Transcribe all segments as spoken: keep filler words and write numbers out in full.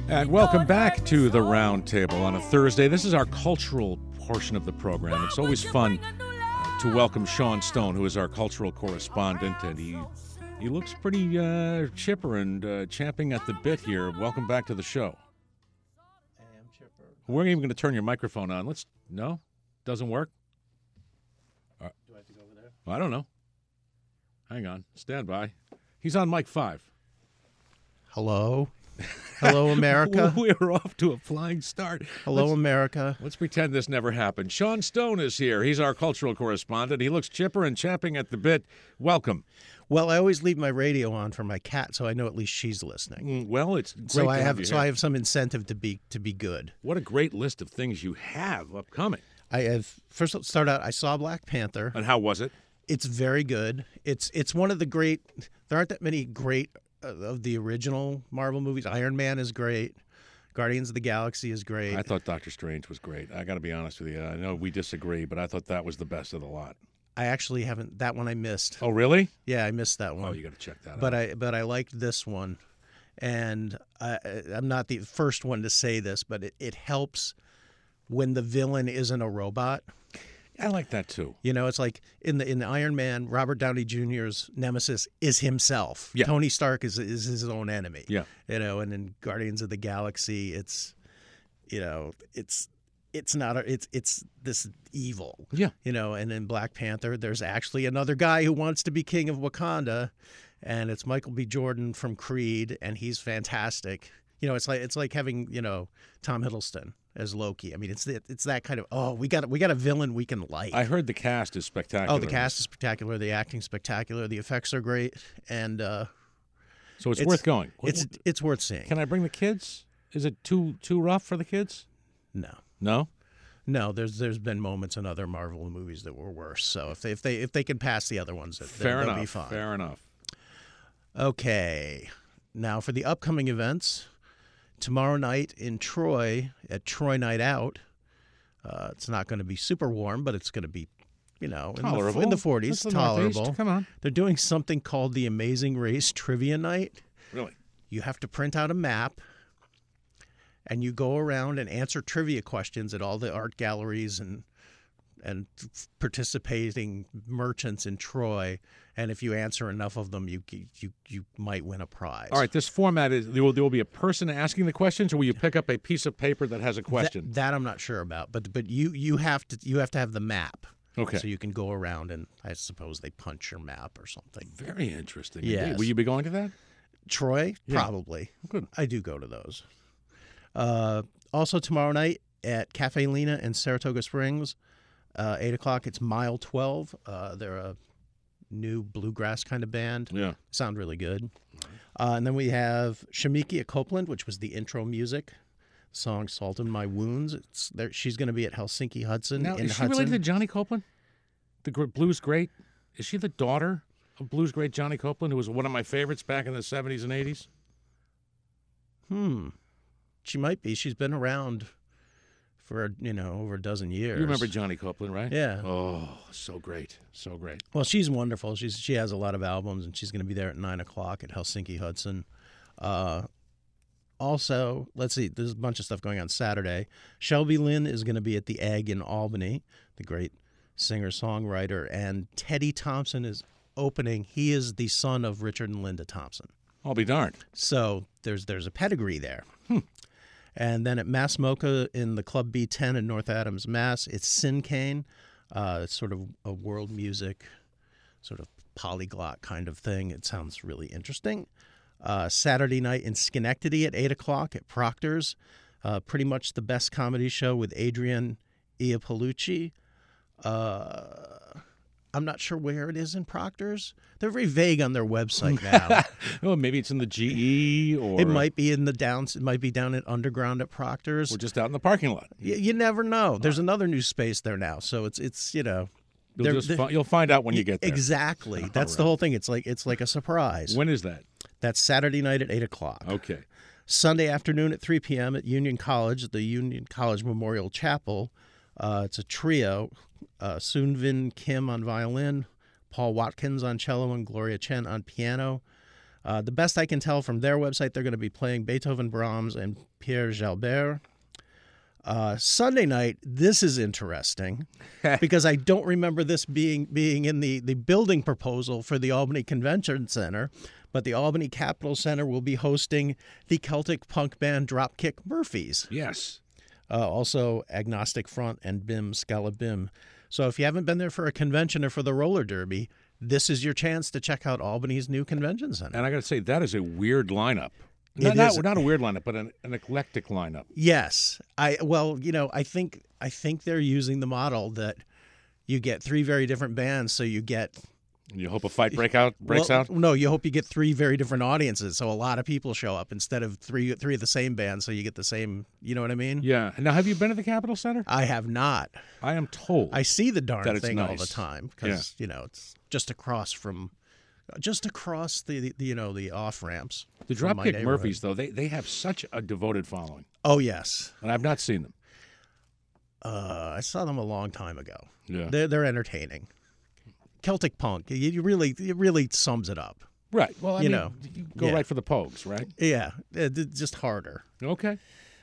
And welcome back to the Round Table on a Thursday. This is our cultural portion of the program. It's always fun uh, to welcome Sean Stone, who is our cultural correspondent, and he he looks pretty uh, chipper and uh, champing at the bit here. Welcome back to the show. I am chipper. We're even going to turn your microphone on. Let's no, doesn't work. Do I have to go over there? I don't know. Hang on, stand by. He's on mic five. Hello. Hello, America. We're off to a flying start. Hello, Let's- America. Let's pretend this never happened. Sean Stone is here. He's our cultural correspondent. He looks chipper and champing at the bit. Welcome. Well, I always leave my radio on for my cat, so I know at least she's listening. Mm, Well, it's great So to I have have, you so here. I have some incentive to be to be good. What a great list of things you have upcoming. I have first. Let's start out. I saw Black Panther. And how was it? It's very good. It's it's one of the great. There aren't that many great uh, of the original Marvel movies. Iron Man is great. Guardians of the Galaxy is great. I thought Doctor Strange was great. I got to be honest with you. I know we disagree, but I thought that was the best of the lot. I actually haven't. That one I missed. Oh, really? Yeah, I missed that one. Oh, you got to check that but out. I but I liked this one, and I, I'm not the first one to say this, but it, it helps when the villain isn't a robot. I like that too. You know, it's like in the in the Iron Man, Robert Downey Junior's nemesis is himself. Yeah. Tony Stark is is his own enemy. Yeah. You know, and in Guardians of the Galaxy, it's you know it's it's not a, it's it's this evil. Yeah. You know, and in Black Panther, there's actually another guy who wants to be king of Wakanda, and it's Michael B. Jordan from Creed, and he's fantastic. You know, it's like it's like having you know Tom Hiddleston as Loki. I mean, it's it's that kind of oh we got we got a villain we can like. I heard the cast is spectacular. Oh, the cast is spectacular. The acting's spectacular. The effects are great, and uh, So it's, it's- worth going. it's it's worth seeing. Can I bring the kids? Is it too too rough for the kids? No, No? no. There's there's been moments in other Marvel movies that were worse. So if they if they if they can pass the other ones, then Fair they'll enough. be fine. Fair enough. Okay, now for the upcoming events. Tomorrow night in Troy at Troy Night Out. Uh, it's not going to be super warm, but it's going to be, you know, in Tolerable. the, in the forties, That's the Northeast. tolerable. Come on. They're doing something called the Amazing Race Trivia Night. Really? You have to print out a map, and you go around and answer trivia questions at all the art galleries and and participating merchants in Troy. And if you answer enough of them, you you you might win a prize. All right, this format is there will, there will be a person asking the questions, or will you pick up a piece of paper that has a question? That, that I'm not sure about, but but you you have to you have to have the map. Okay. So you can go around and I suppose they punch your map or something. Very interesting. Yes. indeed. Will you be going to that? Troy, Yeah. probably. Good. I do go to those. Uh, also tomorrow night at Cafe Lena in Saratoga Springs, uh, eight o'clock. It's Mile Twelve. Uh, they're a new bluegrass kind of band. Yeah. Sound really good. Uh, and then we have Shamiki at Copeland, which was the intro music. Song "Salt in My Wounds." It's there. She's going to be at Helsinki Hudson. Now, in is she Hudson. related to Johnny Copeland? The gr- blues great? Is she the daughter of blues great Johnny Copeland, who was one of my favorites back in the seventies and eighties? Hmm. She might be. She's been around for you know over a dozen years. You remember Johnny Copeland, right? Yeah. Oh, so great. So great. Well, she's wonderful. She's she has a lot of albums, and she's going to be there at nine o'clock at Helsinki Hudson. Uh, also, let's see. There's a bunch of stuff going on Saturday. Shelby Lynn is going to be at the Egg in Albany. The great singer-songwriter, and Teddy Thompson is opening. He is the son of Richard and Linda Thompson. I'll be darned. So there's there's a pedigree there. And then at Mass Mocha in the Club B ten in North Adams, Mass, it's Sincane. Uh, it's sort of a world music, sort of polyglot kind of thing. It sounds really interesting. Uh, Saturday night in Schenectady at eight o'clock at Proctor's. Uh, pretty much the best comedy show with Adrian Iapolucci. Uh, I'm not sure where it is in Proctor's. They're very vague on their website now. Oh, maybe it's in the G E, or It might be in the downs. It might be down at Underground at Proctor's. We're just out in the parking lot. You, you never know. There's another new space there now, so it's it's you know. You'll, they're- just they're- fi- you'll find out when you get there. Exactly. That's the right. whole thing. It's like it's like a surprise. When is that? That's Saturday night at eight o'clock. Okay. Sunday afternoon at three p.m. at Union College, the Union College Memorial Chapel. Uh, it's a trio: uh, Soonvin Kim on violin, Paul Watkins on cello, and Gloria Chen on piano. Uh, the best I can tell from their website, they're going to be playing Beethoven, Brahms, and Pierre Jalbert. Uh, Sunday night, this is interesting because I don't remember this being being in the, the building proposal for the Albany Convention Center, but the Albany Capitol Center will be hosting the Celtic punk band Dropkick Murphys. Yes. Uh, also, Agnostic Front and Bim Scalabim. So if you haven't been there for a convention or for the roller derby, this is your chance to check out Albany's new convention center. And I got to say, that is a weird lineup. It Not, not, is. not a weird lineup, but an, an eclectic lineup. Yes, I well, you know, I think I think they're using the model that you get three very different bands, so you get. You hope a fight break out, breaks well, out? No, you hope you get three very different audiences, so a lot of people show up instead of three three of the same band, so you get the same. You know what I mean? Yeah. Now, have you been to the Capitol Center? I have not. I am told. I see the darn that it's thing all the nice. time because you know it's just across from, just across the, the you know the off ramps. The Dropkick Murphys, though, they, they have such a devoted following. Oh yes, And I've not seen them. uh, I saw them a long time ago. Yeah. They're they're entertaining. Celtic punk, you, you really it really sums it up. Right. Well, I You mean, know, you go yeah. right for the Pogues, right? Yeah, it, it's just harder. Okay.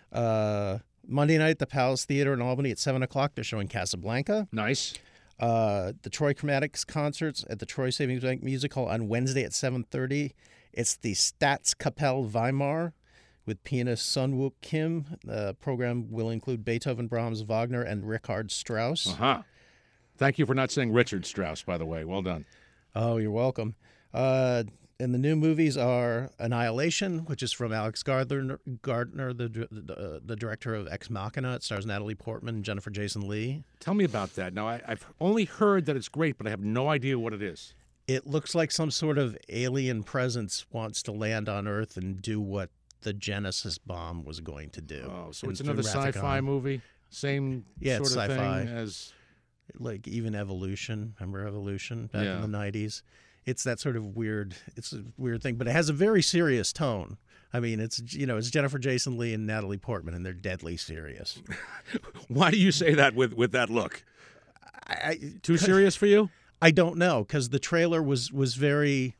Uh, Monday night at the Palace Theater in Albany at seven o'clock. They're showing Casablanca. Nice. Uh, the Troy Chromatics concerts at the Troy Savings Bank Music Hall on Wednesday at seven thirty. It's the Staatskapelle Weimar with pianist Sunwook Kim. The program will include Beethoven, Brahms, Wagner, and Richard Strauss. Uh-huh. Thank you for not saying Richard Strauss, by the way. Well done. Oh, you're welcome. Uh, and the new movies are Annihilation, which is from Alex Gardner, Gardner the the, uh, the director of Ex Machina. It stars Natalie Portman and Jennifer Jason Leigh. Tell me about that. Now, I, I've only heard that it's great, but I have no idea what it is. It looks like some sort of alien presence wants to land on Earth and do what the Genesis bomb was going to do. Oh, so in it's another Rathacon. sci-fi movie? Same Yeah, sort it's of sci-fi. thing as... Like even Evolution. Remember Evolution back Yeah. in the nineties? It's that sort of weird, it's a weird thing, but it has a very serious tone. I mean, it's, you know, it's Jennifer Jason Leigh and Natalie Portman, and they're deadly serious. Why do you say that with, with that look? I, I, Too serious for you? I don't know, because the trailer was, was very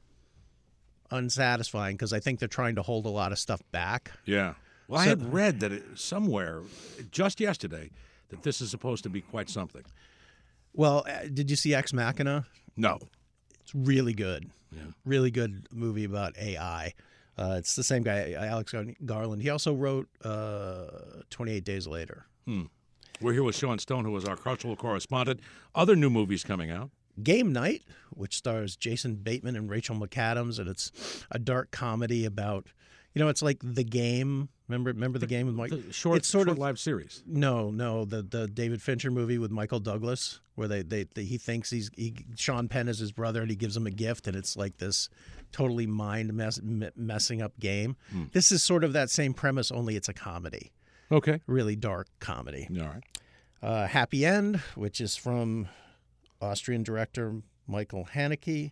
unsatisfying, because I think they're trying to hold a lot of stuff back. Yeah. Well, I So- had read that it, somewhere, just yesterday, that this is supposed to be quite something. Well, uh, did you see Ex Machina? No. It's really good. Yeah. Really good movie about A I. Uh, it's the same guy, Alex Garland. He also wrote uh, twenty-eight Days Later. We're here with Sean Stone, who is our cultural correspondent. Other new movies coming out. Game Night, which stars Jason Bateman and Rachel McAdams, and it's a dark comedy about, you know, it's like The Game. Remember, remember the, game with Mike? The short, it's sort short of live series. no, no, the the David Fincher movie with Michael Douglas, where they, they, they he thinks he's he, Sean Penn is his brother, and he gives him a gift, and it's like this totally mind mess, me- messing up game. This is sort of that same premise, only it's a comedy, Okay. really dark comedy. All right. Uh, Happy End, which is from Austrian director Michael Haneke.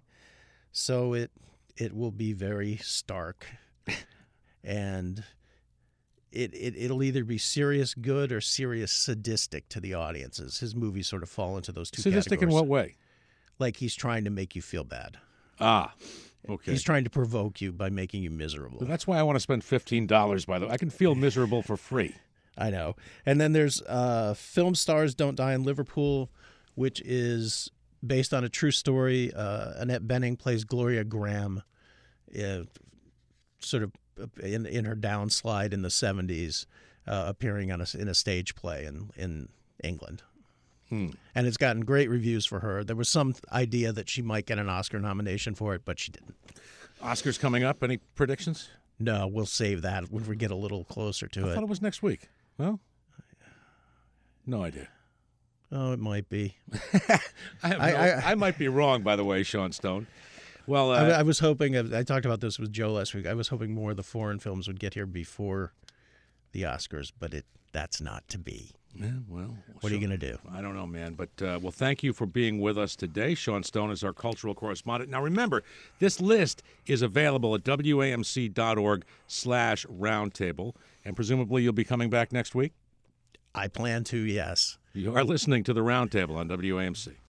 So it it will be very stark, and it, it it'll either be serious good or serious sadistic to the audiences. His movies sort of fall into those two Sadistic in categories. what way? Like he's trying to make you feel bad. Ah, okay. He's trying to provoke you by making you miserable. Well, that's why I want to spend fifteen dollars, by the way. I can feel miserable for free. I know. And then there's uh, Film Stars Don't Die in Liverpool, which is based on a true story. Uh, Annette Bening plays Gloria Graham, uh, sort of in in her downslide in the seventies, uh, appearing on a, in a stage play in, in England. Hmm. And it's gotten great reviews for her. There was some idea that she might get an Oscar nomination for it, but she didn't. Oscars coming up. Any predictions? No, we'll save that when we get a little closer to I it. thought it was next week. Well, no idea. Oh, it might be. I, have I- no- I- I might be wrong, by the way, Sean Stone. Well, uh, I, I was hoping, I talked about this with Joe last week, I was hoping more of the foreign films would get here before the Oscars, but it that's not to be. yeah, well, What are you going to do? I don't know, man. But, uh, well, thank you for being with us today. Sean Stone is our cultural correspondent. Now, remember, this list is available at W A M C dot org slash roundtable, and presumably you'll be coming back next week? I plan to, yes. You are listening to the Roundtable on W A M C.